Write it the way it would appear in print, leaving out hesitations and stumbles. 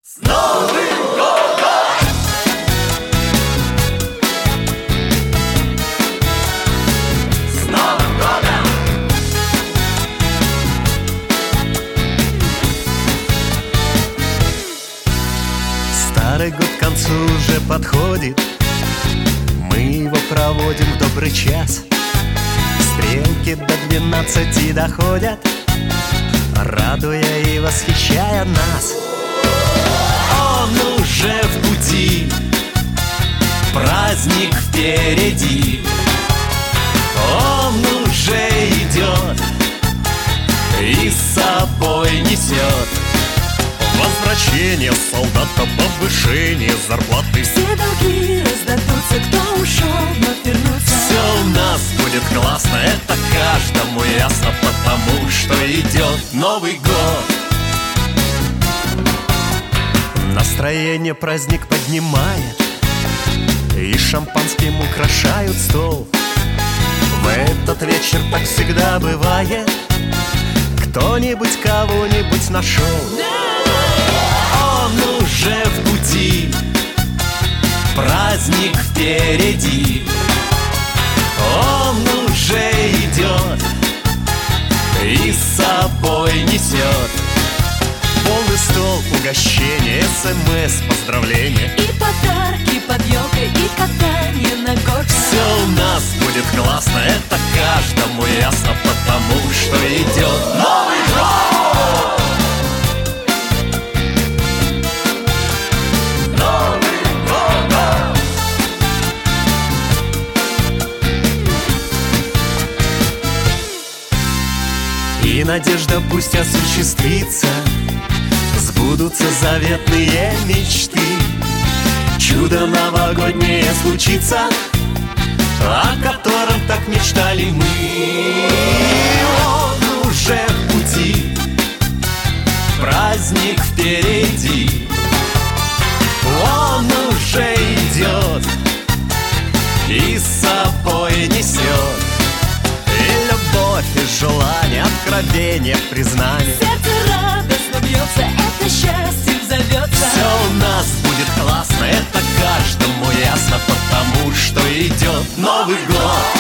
С Новым годом! С Новым годом! Старый год к концу уже подходит, мы его проводим в добрый час. Стрелки до 12 доходят, радуя и восхищая нас. Он уже в пути, праздник впереди. Он уже идет и с собой несет возвращение солдата, повышение зарплаты. Все долги раздадутся, кто ушел, вновь вернутся. Все у нас будет классно, это каждому ясно, потому что идет Новый год. Настроение праздник поднимает, и шампанским украшают стол. В этот вечер так всегда бывает, кто-нибудь кого-нибудь нашел. Он уже в пути, праздник впереди. Он уже идет и с собой несет полный стол угощения, СМС, поздравления И подарки под елкой, и катание на горках. Все у нас будет классно, это каждому ясно, потому что идет Новый год! Новым годом! И надежда пусть осуществится, сбудутся заветные мечты. Чудо новогоднее случится, о котором так мечтали мы. Он уже в пути, праздник впереди. Он уже идет и с собой несет и любовь, и желание, откровение, признание. Сердце радостно бьется, это счастье зовется. Все у нас будет классно, это каждому ясно, потому что идет Новый год.